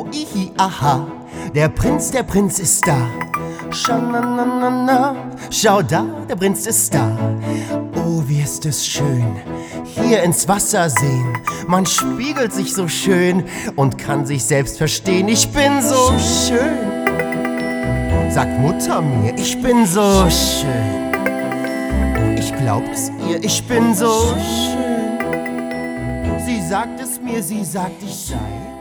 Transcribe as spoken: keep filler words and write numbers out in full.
ihi, aha, der Prinz, der Prinz ist da. Schananana, schau da, der Prinz ist da. Oh, wie ist es schön, hier ins Wasser sehen. Man spiegelt sich so schön und kann sich selbst verstehen. Ich bin so schön, sagt Mutter mir, ich bin so schön. Ich glaub es ihr, ich bin so schön. Sie sagt es mir, sie sagt, ich sei